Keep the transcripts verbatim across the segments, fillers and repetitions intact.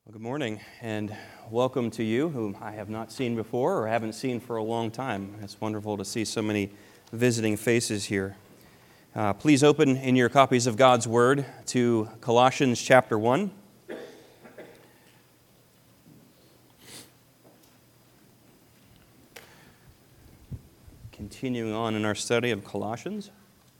Well, good morning, and welcome to you, whom I have not seen before or haven't seen for a long time. It's wonderful to see so many visiting faces here. Uh, please open in your copies of God's Word to Colossians chapter one. Continuing on in our study of Colossians.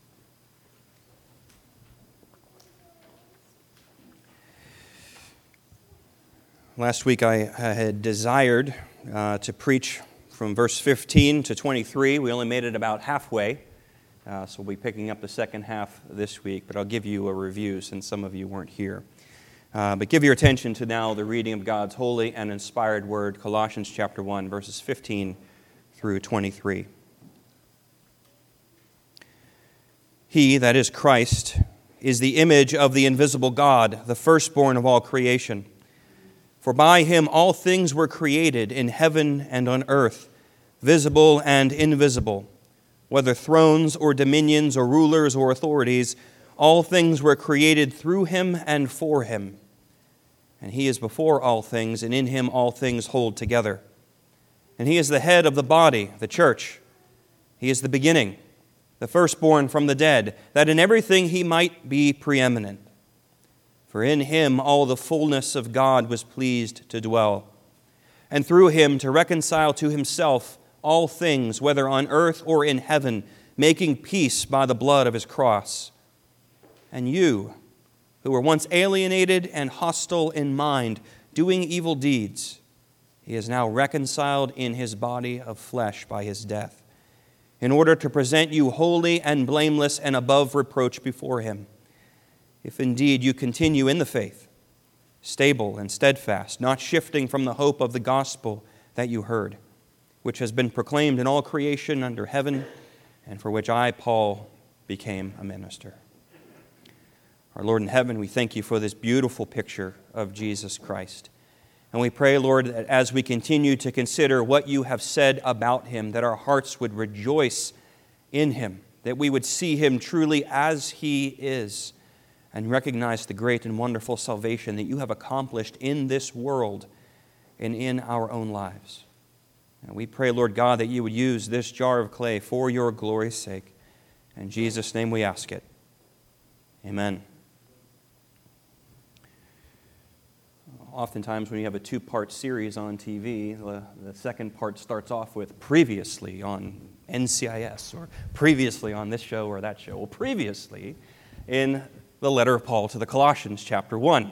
Last week I had desired uh, to preach from verse fifteen to twenty-three. We only made it about halfway, uh, so we'll be picking up the second half this week, but I'll give you a review since some of you weren't here. Uh, but give your attention to now the reading of God's holy and inspired word, Colossians chapter one, verses fifteen through twenty-three. He, that is Christ, is the image of the invisible God, the firstborn of all creation. For by him all things were created in heaven and on earth, visible and invisible. Whether thrones or dominions or rulers or authorities, all things were created through him and for him. And he is before all things, and in him all things hold together. And he is the head of the body, the church. He is the beginning, the firstborn from the dead, that in everything he might be preeminent. For in him all the fullness of God was pleased to dwell, and through him to reconcile to himself all things, whether on earth or in heaven, making peace by the blood of his cross. And you, who were once alienated and hostile in mind, doing evil deeds, he is now reconciled in his body of flesh by his death, in order to present you holy and blameless and above reproach before him. If indeed you continue in the faith, stable and steadfast, not shifting from the hope of the gospel that you heard, which has been proclaimed in all creation under heaven, and for which I, Paul, became a minister. Our Lord in heaven, we thank you for this beautiful picture of Jesus Christ. And we pray, Lord, that as we continue to consider what you have said about him, that our hearts would rejoice in him, that we would see him truly as he is, and recognize the great and wonderful salvation that you have accomplished in this world and in our own lives. And we pray, Lord God, that you would use this jar of clay for your glory's sake. In Jesus' name we ask it. Amen. Oftentimes when you have a two-part series on T V, the, the second part starts off with previously on N C I S, or previously on this show or that show. Well, previously in the letter of Paul to the Colossians, chapter one.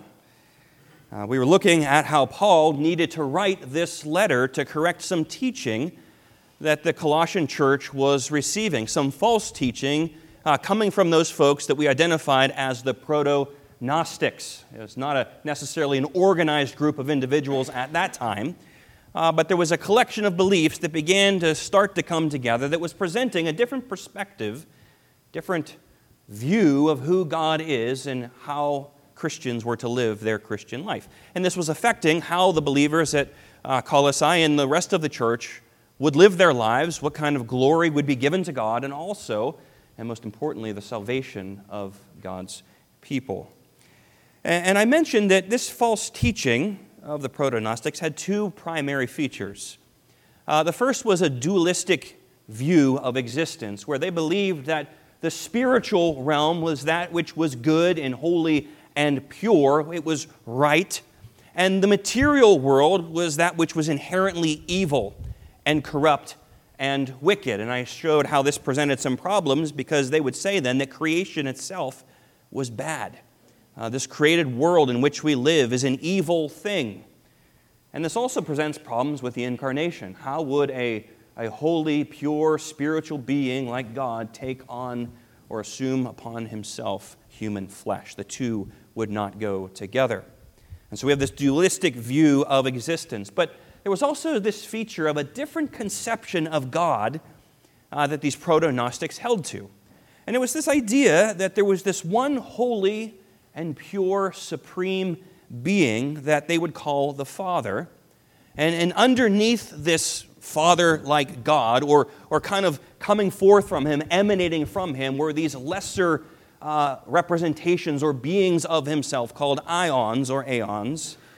Uh, we were looking at how Paul needed to write this letter to correct some teaching that the Colossian church was receiving, some false teaching uh, coming from those folks that we identified as the proto-Gnostics. It was not a, necessarily an organized group of individuals at that time, uh, but there was a collection of beliefs that began to start to come together that was presenting a different perspective, different view of who God is and how Christians were to live their Christian life. And this was affecting how the believers at uh, Colossae and the rest of the church would live their lives, what kind of glory would be given to God, and also, and most importantly, the salvation of God's people. And, and I mentioned that this false teaching of the proto-Gnostics had two primary features. Uh, the first was a dualistic view of existence, where they believed that the spiritual realm was that which was good and holy and pure. It was right. And the material world was that which was inherently evil and corrupt and wicked. And I showed how this presented some problems because they would say then that creation itself was bad. Uh, this created world in which we live is an evil thing. And this also presents problems with the incarnation. How would a A holy, pure, spiritual being like God take on or assume upon himself human flesh? The two would not go together. And so we have this dualistic view of existence. But there was also this feature of a different conception of God uh, that these proto-Gnostics held to. And it was this idea that there was this one holy and pure, supreme being that they would call the Father. And, and underneath this Father-like God, or, or kind of coming forth from him, emanating from him, were these lesser uh, representations or beings of himself called ions or aeons.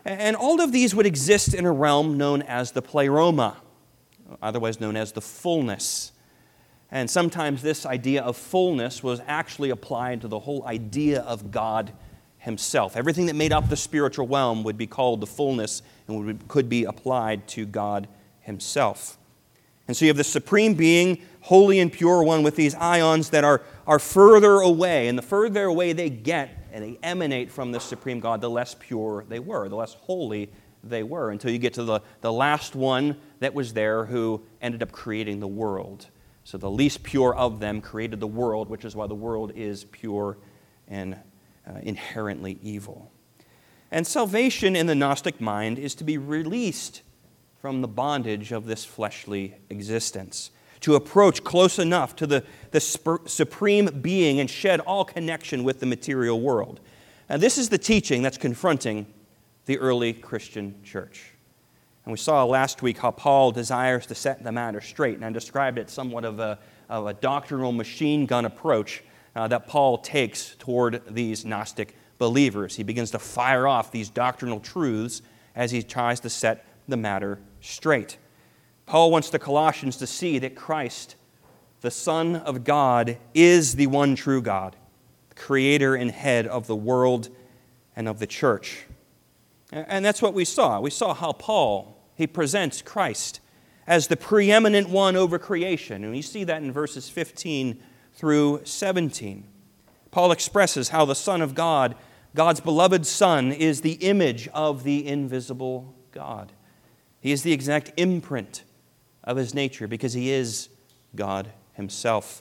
And all of these would exist in a realm known as the pleroma, otherwise known as the fullness. And sometimes this idea of fullness was actually applied to the whole idea of God himself. Everything that made up the spiritual realm would be called the fullness and would, could be applied to God himself. And so you have the supreme being, holy and pure one, with these ions that are, are further away. And the further away they get and they emanate from the supreme God, the less pure they were, the less holy they were, until you get to the, the last one that was there who ended up creating the world. So the least pure of them created the world, which is why the world is pure and uh, inherently evil. And salvation in the Gnostic mind is to be released from the bondage of this fleshly existence, to approach close enough to the, the sp- supreme being and shed all connection with the material world. And this is the teaching that's confronting the early Christian church. And we saw last week how Paul desires to set the matter straight, and I described it somewhat of a, of a doctrinal machine gun approach uh, that Paul takes toward these Gnostic believers. He begins to fire off these doctrinal truths as he tries to set the matter straight. Paul wants the Colossians to see that Christ, the Son of God, is the one true God, the creator and head of the world and of the church. And that's what we saw. We saw how Paul, he presents Christ as the preeminent one over creation. And you see that in verses fifteen through seventeen. Paul expresses how the Son of God, God's beloved Son, is the image of the invisible God. He is the exact imprint of his nature because he is God himself.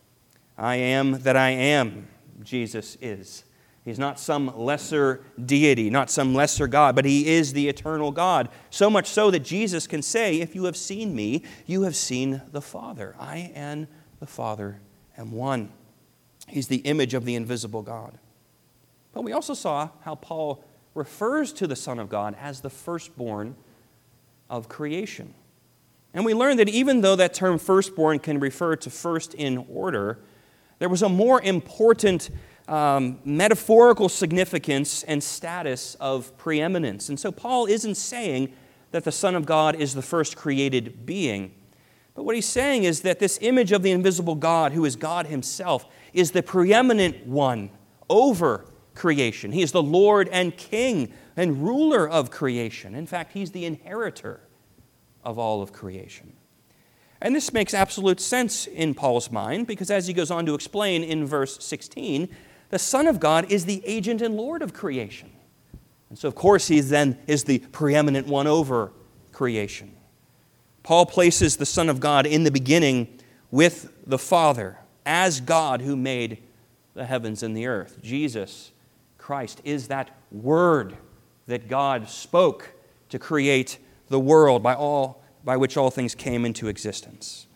I am that I am, Jesus is. He's not some lesser deity, not some lesser God, but he is the eternal God. So much so that Jesus can say, if you have seen me, you have seen the Father. I and the Father am one. He's the image of the invisible God. But we also saw how Paul refers to the Son of God as the firstborn of creation. And we learned that even though that term firstborn can refer to first in order, there was a more important Um, metaphorical significance and status of preeminence. And so Paul isn't saying that the Son of God is the first created being. But what he's saying is that this image of the invisible God, who is God himself, is the preeminent one over creation. He is the Lord and King and ruler of creation. In fact, he's the inheritor of all of creation. And this makes absolute sense in Paul's mind, because as he goes on to explain in verse sixteen, the Son of God is the agent and Lord of creation. And so, of course, he then is the preeminent one over creation. Paul places the Son of God in the beginning with the Father as God who made the heavens and the earth. Jesus Christ is that Word that God spoke to create the world by all by which all things came into existence.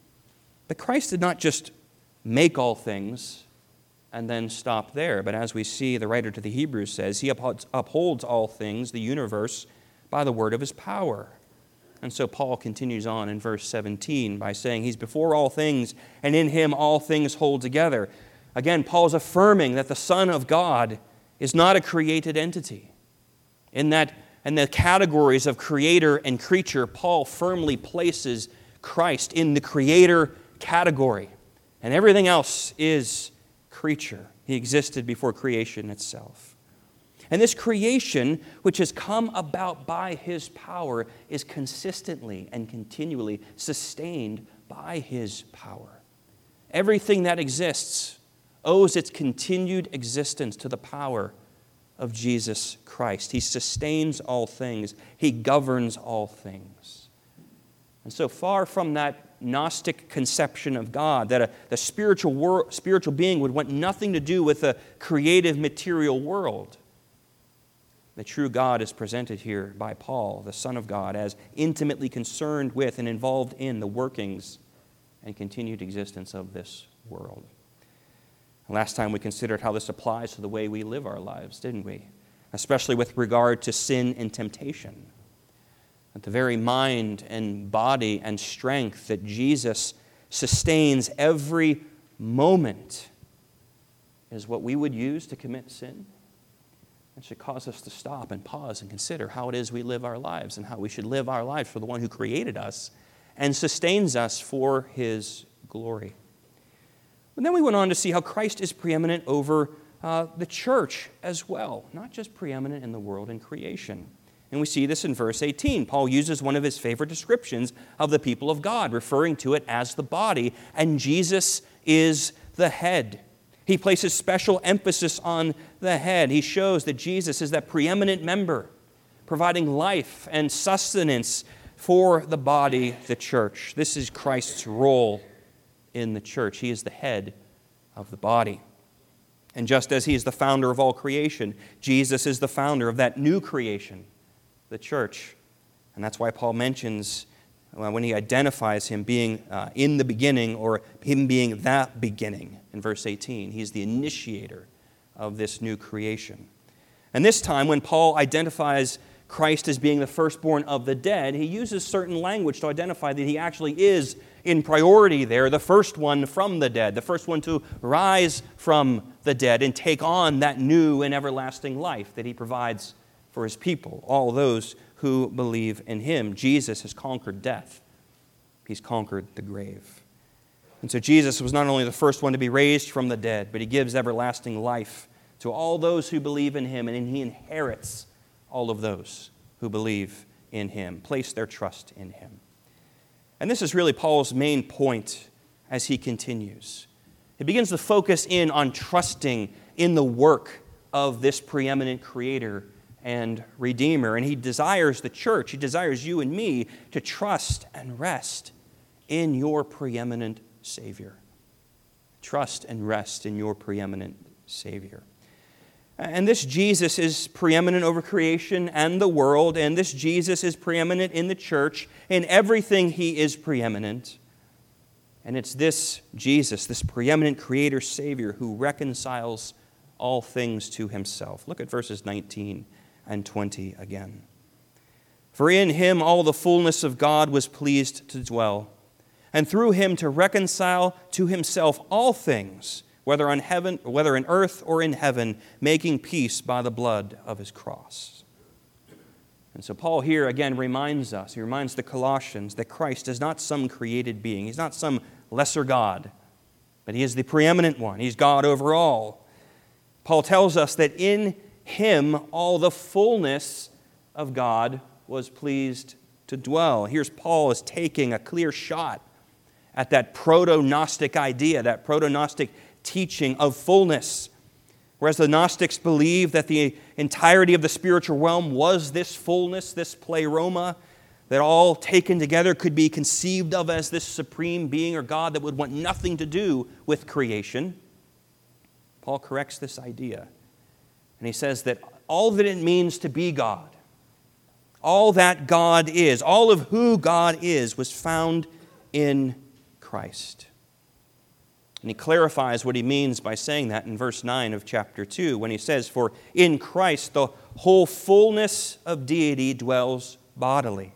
But Christ did not just make all things and then stop there. But as we see, the writer to the Hebrews says, he upholds all things, the universe, by the word of his power. And so Paul continues on in verse seventeen by saying he's before all things, and in him all things hold together. Again, Paul's affirming that the Son of God is not a created entity. In that, in the categories of creator and creature, Paul firmly places Christ in the creator category, and everything else is creature. He existed before creation itself. And this creation, which has come about by his power, is consistently and continually sustained by his power. Everything that exists owes its continued existence to the power of Jesus Christ. He sustains all things. He governs all things. And so far from that Gnostic conception of God, that a, the spiritual, wor- spiritual being would want nothing to do with the creative material world, the true God is presented here by Paul, the Son of God, as intimately concerned with and involved in the workings and continued existence of this world. Last time we considered how this applies to the way we live our lives, didn't we? Especially with regard to sin and temptation. That the very mind and body and strength that Jesus sustains every moment is what we would use to commit sin. It should cause us to stop and pause and consider how it is we live our lives and how we should live our lives for the one who created us and sustains us for his glory. But then we went on to see how Christ is preeminent over uh, the church as well, not just preeminent in the world and creation. And we see this in verse eighteen. Paul uses one of his favorite descriptions of the people of God, referring to it as the body, and Jesus is the head. He places special emphasis on the head. He shows that Jesus is that preeminent member, providing life and sustenance for the body, the church. This is Christ's role in the church. He is the head of the body. And just as he is the founder of all creation, Jesus is the founder of that new creation, the church. And that's why Paul mentions uh, when he identifies him being uh, in the beginning, or him being that beginning in verse eighteen. He's the initiator of this new creation. And this time when Paul identifies Christ as being the firstborn of the dead, he uses certain language to identify that he actually is in priority there, the first one from the dead, the first one to rise from the dead and take on that new and everlasting life that he provides for his people, all those who believe in him. Jesus has conquered death. He's conquered the grave. And so Jesus was not only the first one to be raised from the dead, but he gives everlasting life to all those who believe in him, and he inherits all of those who believe in him, place their trust in him. And this is really Paul's main point as he continues. He begins to focus in on trusting in the work of this preeminent creator and Redeemer. And he desires the church, he desires you and me to trust and rest in your preeminent Savior. Trust and rest in your preeminent Savior. And this Jesus is preeminent over creation and the world, and this Jesus is preeminent in the church. In everything he is preeminent. And it's this Jesus, this preeminent Creator Savior, who reconciles all things to himself. Look at verses nineteen and twenty again. For in him all the fullness of God was pleased to dwell, and through him to reconcile to himself all things, whether on heaven, whether in earth or in heaven, making peace by the blood of his cross. And so Paul here again reminds us, he reminds the Colossians that Christ is not some created being. He's not some lesser God, but he is the preeminent one. He's God over all. Paul tells us that in him all the fullness of God was pleased to dwell. Here's Paul is taking a clear shot at that proto-Gnostic idea, that proto-Gnostic teaching of fullness. Whereas the Gnostics believed that the entirety of the spiritual realm was this fullness, this pleroma, that all taken together could be conceived of as this supreme being or God that would want nothing to do with creation. Paul corrects this idea. And he says that all that it means to be God, all that God is, all of who God is, was found in Christ. And he clarifies what he means by saying that in verse nine of chapter two, when he says, for in Christ the whole fullness of deity dwells bodily.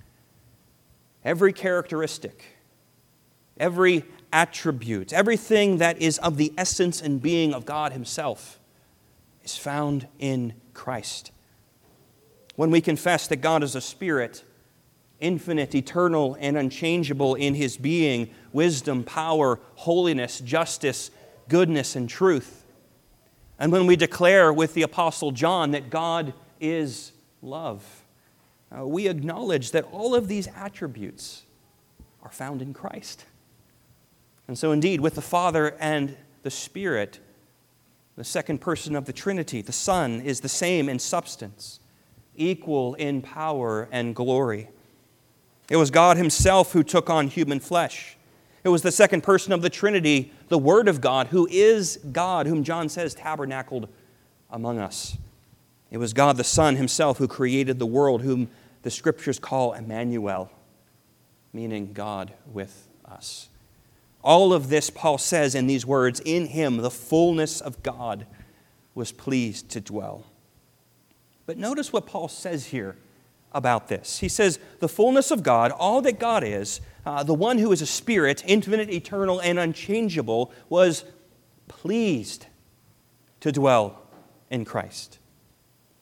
Every characteristic, every attribute, everything that is of the essence and being of God himself is found in Christ. When we confess that God is a spirit, infinite, eternal, and unchangeable in his being, wisdom, power, holiness, justice, goodness, and truth. And when we declare with the Apostle John that God is love, uh, we acknowledge that all of these attributes are found in Christ. And so indeed, with the Father and the Spirit, the second person of the Trinity, the Son, is the same in substance, equal in power and glory. It was God himself who took on human flesh. It was the second person of the Trinity, the Word of God, who is God, whom John says tabernacled among us. It was God the Son himself who created the world, whom the Scriptures call Emmanuel, meaning God with us. All of this, Paul says in these words, in him the fullness of God was pleased to dwell. But notice what Paul says here about this. He says, the fullness of God, all that God is, uh, the one who is a spirit, infinite, eternal, and unchangeable, was pleased to dwell in Christ.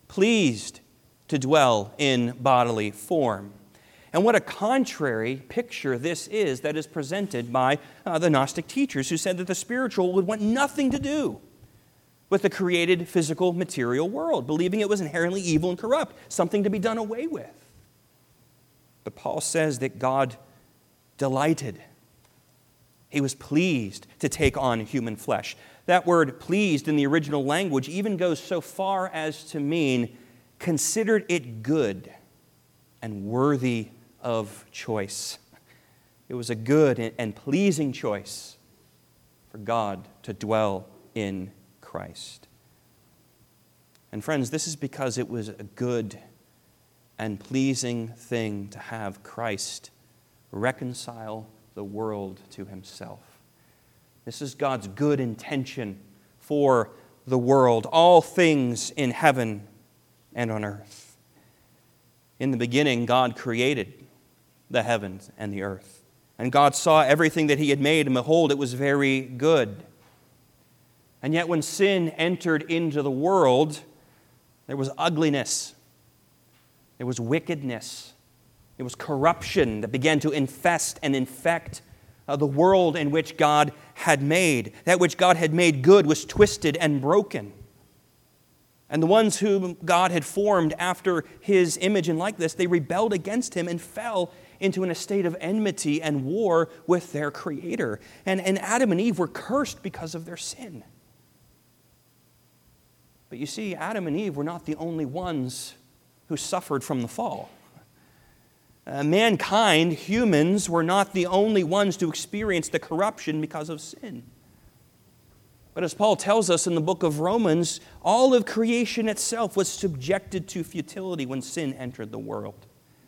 pleased to dwell in bodily form. And what a contrary picture this is that is presented by uh, the Gnostic teachers, who said that the spiritual would want nothing to do with the created physical material world, believing it was inherently evil and corrupt, something to be done away with. But Paul says that God delighted. He was pleased to take on human flesh. That word pleased in the original language even goes so far as to mean considered it good and worthy of choice. It was a good and pleasing choice for God to dwell in Christ. And friends, this is because it was a good and pleasing thing to have Christ reconcile the world to himself. This is God's good intention for the world, all things in heaven and on earth. In the beginning, God created the heavens and the earth. And God saw everything that he had made, and behold, it was very good. And yet when sin entered into the world, there was ugliness. There was wickedness. It was corruption that began to infest and infect uh, the world in which God had made. That which God had made good was twisted and broken. And the ones whom God had formed after his image and likeness, they rebelled against him and fell into an estate of enmity and war with their Creator. And, and Adam and Eve were cursed because of their sin. But you see, Adam and Eve were not the only ones who suffered from the fall. Uh, mankind, humans, were not the only ones to experience the corruption because of sin. But as Paul tells us in the book of Romans, all of creation itself was subjected to futility when sin entered the world.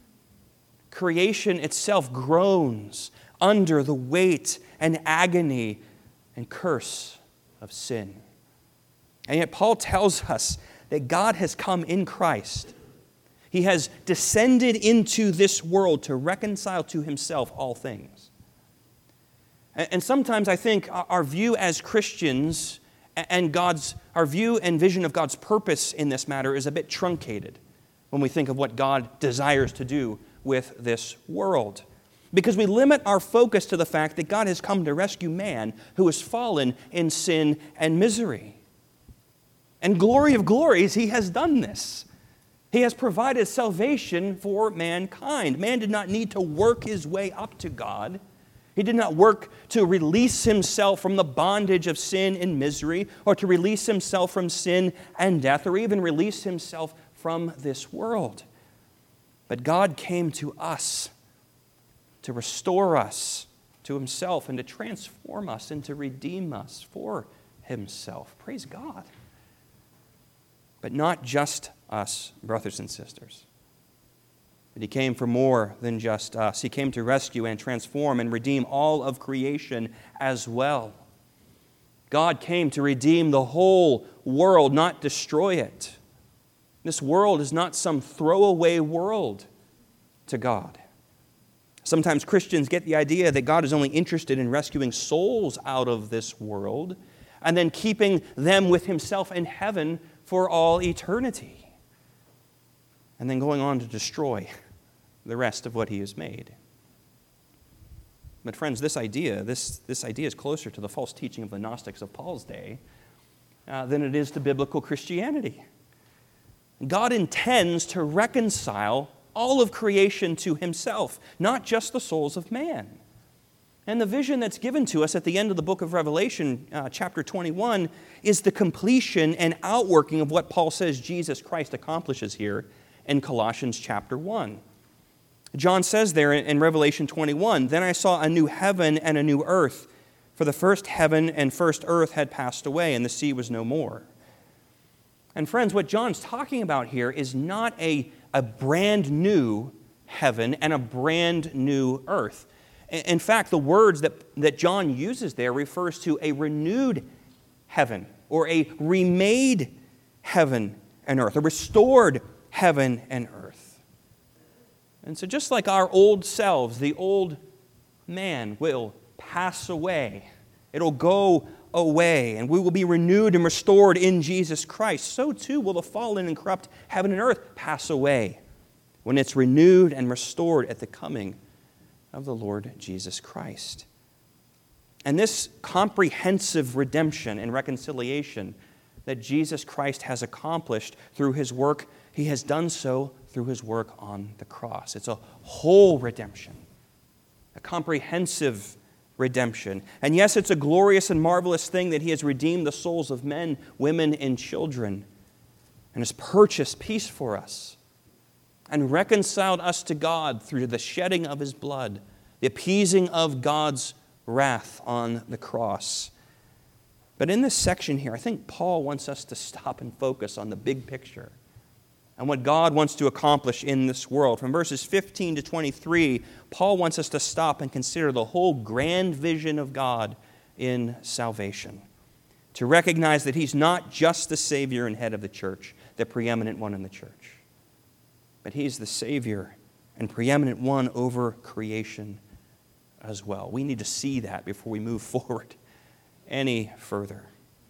Creation itself groans under the weight and agony and curse of sin. And yet Paul tells us that God has come in Christ. He has descended into this world to reconcile to himself all things. And sometimes I think our view as Christians and God's, our view and vision of God's purpose in this matter is a bit truncated when we think of what God desires to do with this world. Because we limit our focus to the fact that God has come to rescue man who has fallen in sin and misery. And glory of glories, he has done this. He has provided salvation for mankind. Man did not need to work his way up to God. He did not work to release himself from the bondage of sin and misery, or to release himself from sin and death, or even release himself from this world. But God came to us to restore us to himself and to transform us and to redeem us for himself. Praise God. But not just us, brothers and sisters. But he came for more than just us. He came to rescue and transform and redeem all of creation as well. God came to redeem the whole world, not destroy it. This world is not some throwaway world to God. Sometimes Christians get the idea that God is only interested in rescuing souls out of this world and then keeping them with himself in heaven for all eternity, and then going on to destroy the rest of what he has made. But friends, this idea, this, this idea is closer to the false teaching of the Gnostics of Paul's day uh, than it is to biblical Christianity. God intends to reconcile all of creation to himself, not just the souls of man. And the vision that's given to us at the end of the book of Revelation, uh, chapter twenty-one, is the completion and outworking of what Paul says Jesus Christ accomplishes here in Colossians chapter one. John says there in, in Revelation twenty-one, "Then I saw a new heaven and a new earth, for the first heaven and first earth had passed away, and the sea was no more." And friends, what John's talking about here is not a, a brand new heaven and a brand new earth. In fact, the words that, that John uses there refers to a renewed heaven or a remade heaven and earth, a restored heaven and earth. And so just like our old selves, the old man will pass away. It'll go away, and we will be renewed and restored in Jesus Christ, so too will the fallen and corrupt heaven and earth pass away when it's renewed and restored at the coming of the Lord Jesus Christ. And this comprehensive redemption and reconciliation that Jesus Christ has accomplished through his work, he has done so through his work on the cross. It's a whole redemption, a comprehensive redemption. And yes, it's a glorious and marvelous thing that he has redeemed the souls of men, women, and children, and has purchased peace for us, and reconciled us to God through the shedding of his blood, the appeasing of God's wrath on the cross. But in this section here, I think Paul wants us to stop and focus on the big picture and what God wants to accomplish in this world. From verses fifteen to twenty-three, Paul wants us to stop and consider the whole grand vision of God in salvation, to recognize that he's not just the Savior and head of the church, the preeminent one in the church, but he's the Savior and preeminent one over creation as well. We need to see that before we move forward any further.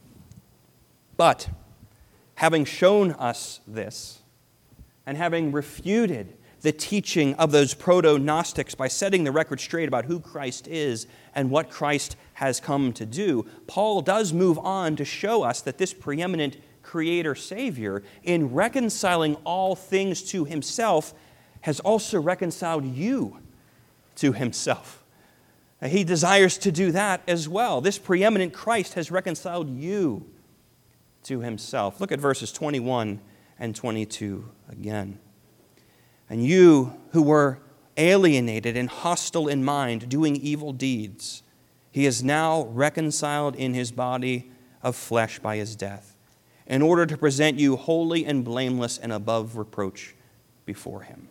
But having shown us this, and having refuted the teaching of those proto-Gnostics by setting the record straight about who Christ is and what Christ has come to do, Paul does move on to show us that this preeminent Creator-Savior, in reconciling all things to himself, has also reconciled you to himself. He desires to do that as well. This preeminent Christ has reconciled you to himself. Look at verses twenty-one and twenty-two again. And you who were alienated and hostile in mind, doing evil deeds, he is now reconciled in his body of flesh by his death, in order to present you holy and blameless and above reproach before him.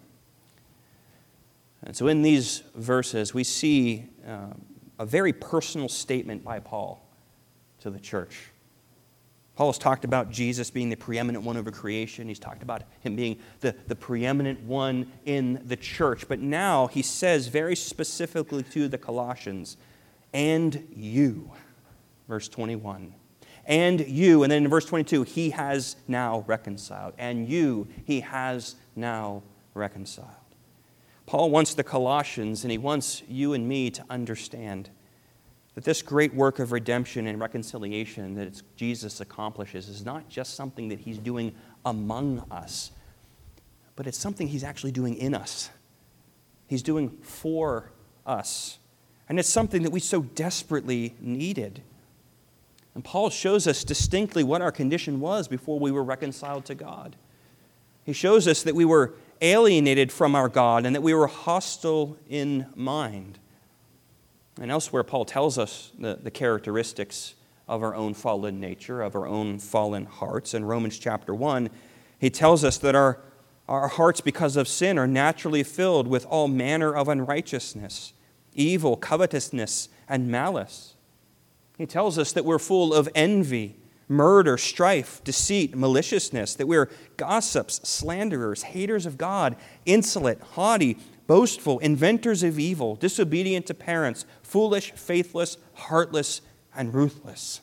And so in these verses, we see uh, a very personal statement by Paul to the church. Paul has talked about Jesus being the preeminent one over creation. He's talked about him being the, the preeminent one in the church. But now he says very specifically to the Colossians, and you, verse twenty-one. And you, and then in verse twenty-two, he has now reconciled. And you, he has now reconciled. Paul wants the Colossians, and he wants you and me to understand that this great work of redemption and reconciliation that it's Jesus accomplishes is not just something that he's doing among us, but it's something he's actually doing in us. He's doing for us. And it's something that we so desperately needed. And Paul shows us distinctly what our condition was before we were reconciled to God. He shows us that we were alienated from our God and that we were hostile in mind. And elsewhere, Paul tells us the, the characteristics of our own fallen nature, of our own fallen hearts. In Romans chapter one, he tells us that our, our hearts, because of sin, are naturally filled with all manner of unrighteousness, evil, covetousness, and malice. He tells us that we're full of envy, murder, strife, deceit, maliciousness, that we're gossips, slanderers, haters of God, insolent, haughty, boastful, inventors of evil, disobedient to parents, foolish, faithless, heartless, and ruthless.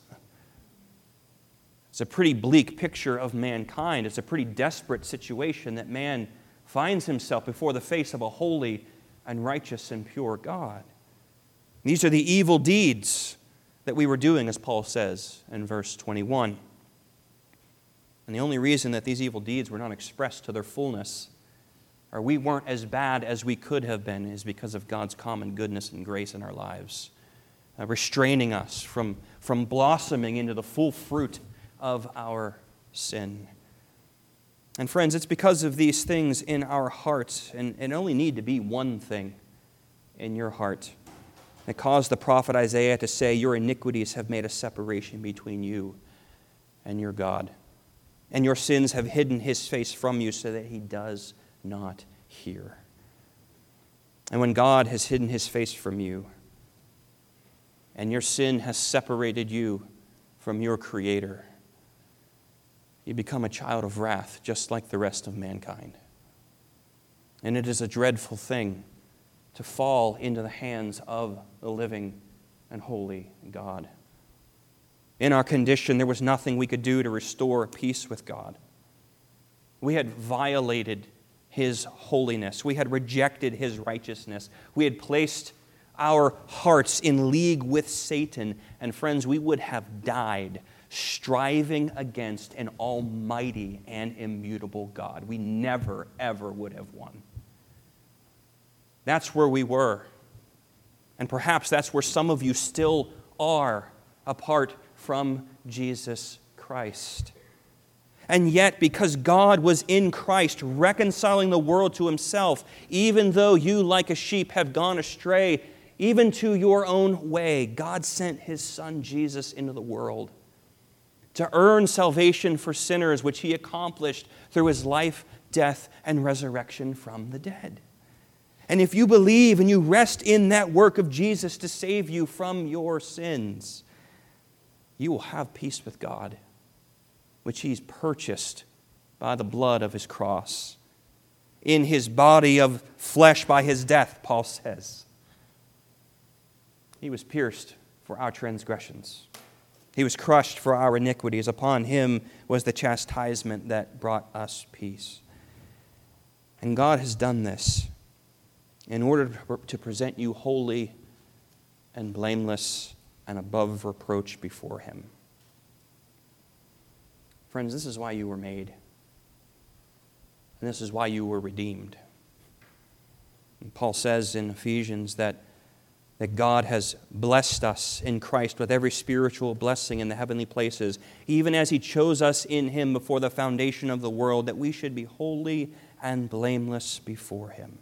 It's a pretty bleak picture of mankind. It's a pretty desperate situation that man finds himself before the face of a holy and righteous and pure God. These are the evil deeds that we were doing, as Paul says in verse twenty-one. And the only reason that these evil deeds were not expressed to their fullness, or we weren't as bad as we could have been, is because of God's common goodness and grace in our lives, uh, restraining us from, from blossoming into the full fruit of our sin. And friends, it's because of these things in our hearts, and it only need to be one thing in your heart, that caused the prophet Isaiah to say, your iniquities have made a separation between you and your God, and your sins have hidden his face from you so that he does not hear. And when God has hidden his face from you, and your sin has separated you from your Creator, you become a child of wrath, just like the rest of mankind. And it is a dreadful thing to fall into the hands of the living and holy God. In our condition, there was nothing we could do to restore peace with God. We had violated His holiness. We had rejected His righteousness. We had placed our hearts in league with Satan. And friends, we would have died striving against an almighty and immutable God. We never, ever would have won. That's where we were. And perhaps that's where some of you still are, apart from Jesus Christ. And yet, because God was in Christ, reconciling the world to Himself, even though you, like a sheep, have gone astray, even to your own way, God sent His Son Jesus into the world to earn salvation for sinners, which He accomplished through His life, death, and resurrection from the dead. And if you believe and you rest in that work of Jesus to save you from your sins, you will have peace with God, which He's purchased by the blood of His cross. In His body of flesh by His death, Paul says. He was pierced for our transgressions. He was crushed for our iniquities. Upon Him was the chastisement that brought us peace. And God has done this in order to present you holy and blameless and above reproach before Him. Friends, this is why you were made. And this is why you were redeemed. And Paul says in Ephesians that, that God has blessed us in Christ with every spiritual blessing in the heavenly places, even as He chose us in Him before the foundation of the world, that we should be holy and blameless before Him.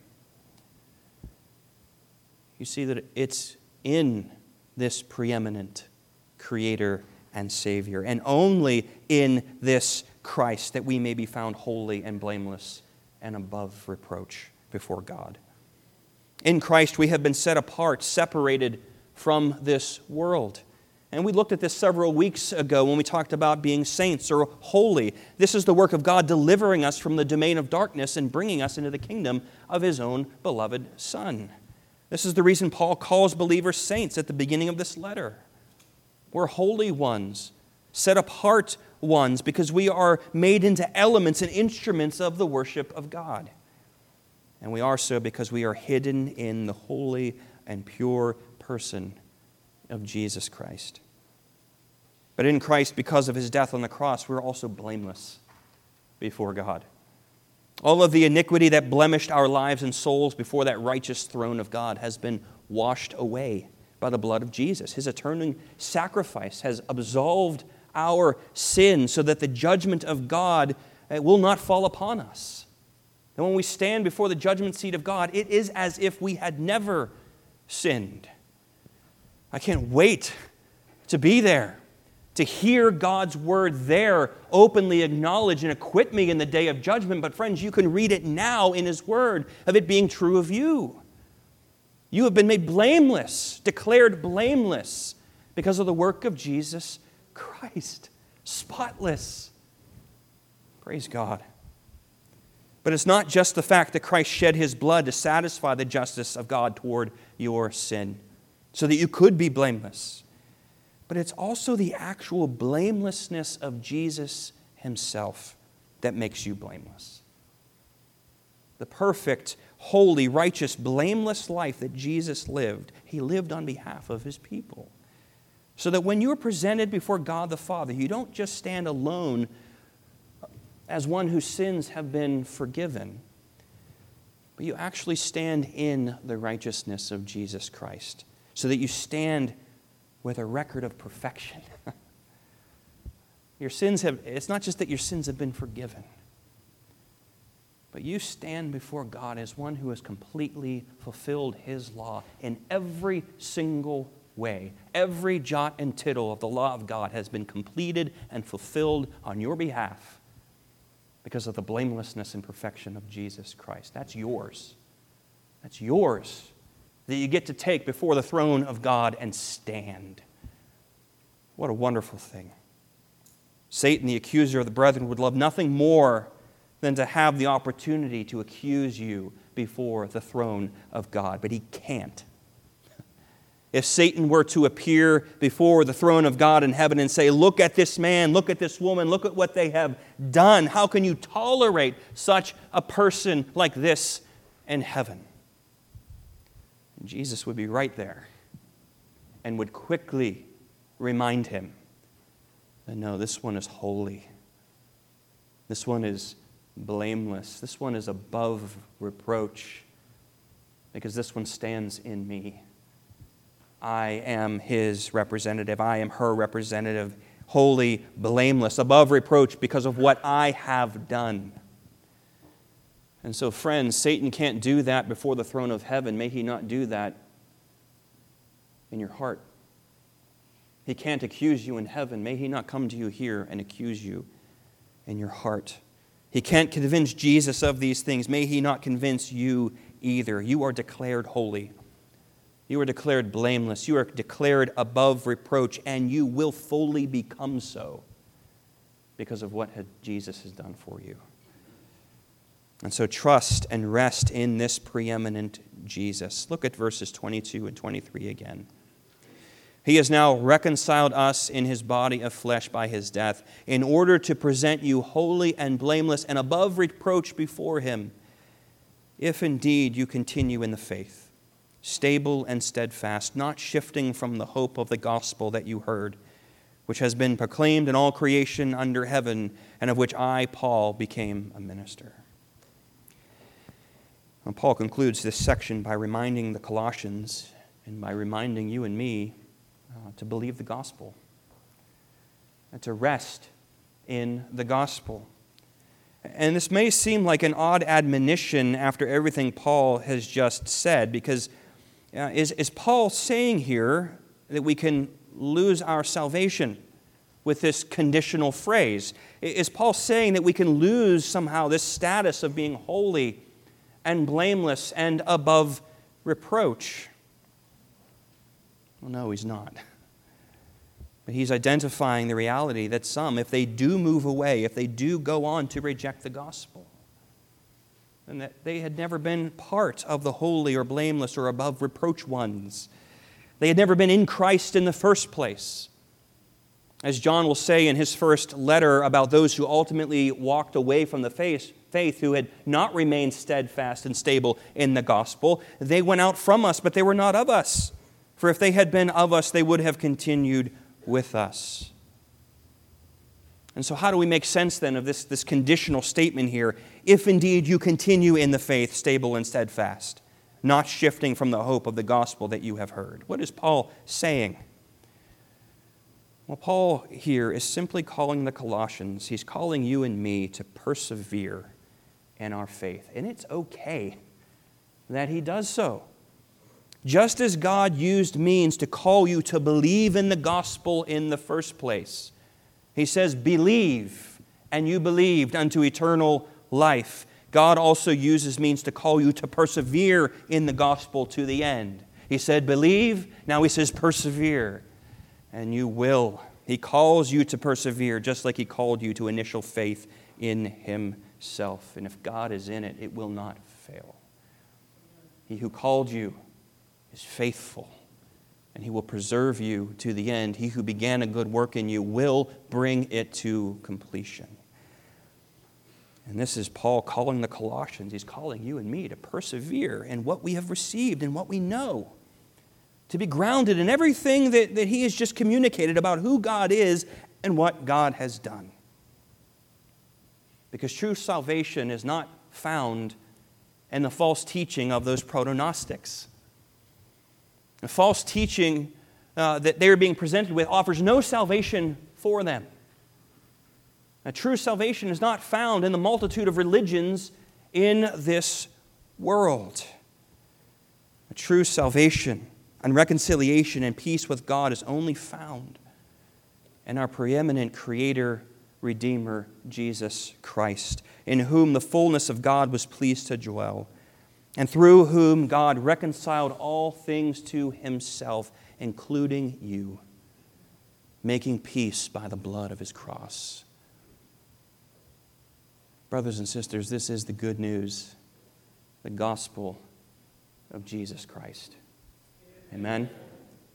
You see that it's in this preeminent Creator and Savior, and only in this Christ that we may be found holy and blameless and above reproach before God. In Christ we have been set apart, separated from this world. And we looked at this several weeks ago when we talked about being saints or holy. This is the work of God delivering us from the domain of darkness and bringing us into the kingdom of His own beloved Son. This is the reason Paul calls believers saints at the beginning of this letter. We're holy ones, set apart ones, because we are made into elements and instruments of the worship of God. And we are so because we are hidden in the holy and pure person of Jesus Christ. But in Christ, because of His death on the cross, we're also blameless before God. All of the iniquity that blemished our lives and souls before that righteous throne of God has been washed away by the blood of Jesus. His atoning sacrifice has absolved our sin so that the judgment of God will not fall upon us. And when we stand before the judgment seat of God, it is as if we had never sinned. I can't wait to be there, to hear God's word there openly acknowledged and acquit me in the day of judgment. But friends, you can read it now in His word of it being true of you. You have been made blameless, declared blameless, because of the work of Jesus Christ. Spotless. Praise God. But it's not just the fact that Christ shed His blood to satisfy the justice of God toward your sin, so that you could be blameless. But it's also the actual blamelessness of Jesus Himself that makes you blameless. The perfect, holy, righteous, blameless life that Jesus lived, He lived on behalf of His people. So that when you are presented before God the Father, you don't just stand alone as one whose sins have been forgiven, but you actually stand in the righteousness of Jesus Christ, so that you stand with a record of perfection. Your sins have, it's not just that your sins have been forgiven, but you stand before God as one who has completely fulfilled His law in every single way. Every jot and tittle of the law of God has been completed and fulfilled on your behalf because of the blamelessness and perfection of Jesus Christ. That's yours. That's yours that you get to take before the throne of God and stand. What a wonderful thing. Satan, the accuser of the brethren, would love nothing more than to have the opportunity to accuse you before the throne of God, but he can't. If Satan were to appear before the throne of God in heaven and say, look at this man, look at this woman, look at what they have done. How can you tolerate such a person like this in heaven? And Jesus would be right there and would quickly remind him that no, this one is holy. This one is blameless. This one is above reproach because this one stands in me. I am his representative. I am her representative, holy, blameless, above reproach because of what I have done. And so, friends, Satan can't do that before the throne of heaven. May he not do that in your heart. He can't accuse you in heaven. May he not come to you here and accuse you in your heart. He can't convince Jesus of these things. May he not convince you either. You are declared holy. You are declared blameless. You are declared above reproach, and you will fully become so because of what Jesus has done for you. And so trust and rest in this preeminent Jesus. Look at verses twenty-two and twenty-three again. He has now reconciled us in his body of flesh by his death, in order to present you holy and blameless and above reproach before him, if indeed you continue in the faith, stable and steadfast, not shifting from the hope of the gospel that you heard, which has been proclaimed in all creation under heaven, and of which I, Paul, became a minister. And Paul concludes this section by reminding the Colossians and by reminding you and me uh, to believe the gospel and to rest in the gospel. And this may seem like an odd admonition after everything Paul has just said, because uh, is, is Paul saying here that we can lose our salvation with this conditional phrase? Is Paul saying that we can lose somehow this status of being holy and blameless and above reproach? Well, no, he's not. But he's identifying the reality that some, if they do move away, if they do go on to reject the gospel, and that they had never been part of the holy or blameless or above reproach ones. They had never been in Christ in the first place. As John will say in his first letter about those who ultimately walked away from the faith, faith, who had not remained steadfast and stable in the gospel, they went out from us, but they were not of us. For if they had been of us, they would have continued with us. And so how do we make sense then of this, this conditional statement here? If indeed you continue in the faith, stable and steadfast, not shifting from the hope of the gospel that you have heard. What is Paul saying? Well, Paul here is simply calling the Colossians, he's calling you and me to persevere in our faith. And it's okay that he does so. Just as God used means to call you to believe in the gospel in the first place. He says, believe, and you believed unto eternal life. God also uses means to call you to persevere in the gospel to the end. He said, believe, now he says, persevere, and you will. He calls you to persevere just like he called you to initial faith in himself. And if God is in it, it will not fail. He who called you is faithful, and he will preserve you to the end. He who began a good work in you will bring it to completion. And this is Paul calling the Colossians. He's calling you and me to persevere in what we have received and what we know. To be grounded in everything that, that he has just communicated about who God is and what God has done. Because true salvation is not found in the false teaching of those proto-Gnostics. The false teaching uh, that they are being presented with offers no salvation for them. Now, true salvation is not found in the multitude of religions in this world. A true salvation and reconciliation and peace with God is only found in our preeminent Creator, Redeemer, Jesus Christ, in whom the fullness of God was pleased to dwell, and through whom God reconciled all things to himself, including you, making peace by the blood of his cross. Brothers and sisters, this is the good news, the gospel of Jesus Christ. Amen.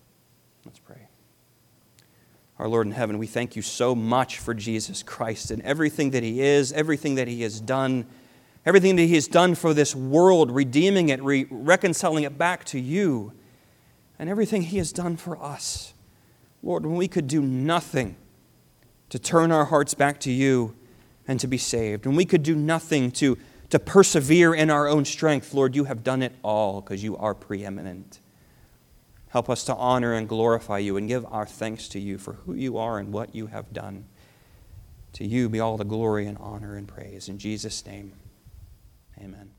Let's pray. Our Lord in heaven, we thank you so much for Jesus Christ and everything that he is, everything that he has done, everything that he has done for this world, redeeming it, re- reconciling it back to you, and everything he has done for us. Lord, when we could do nothing to turn our hearts back to you and to be saved, when we could do nothing to, to persevere in our own strength, Lord, you have done it all because you are preeminent. Help us to honor and glorify you and give our thanks to you for who you are and what you have done. To you be all the glory and honor and praise. In Jesus' name, amen.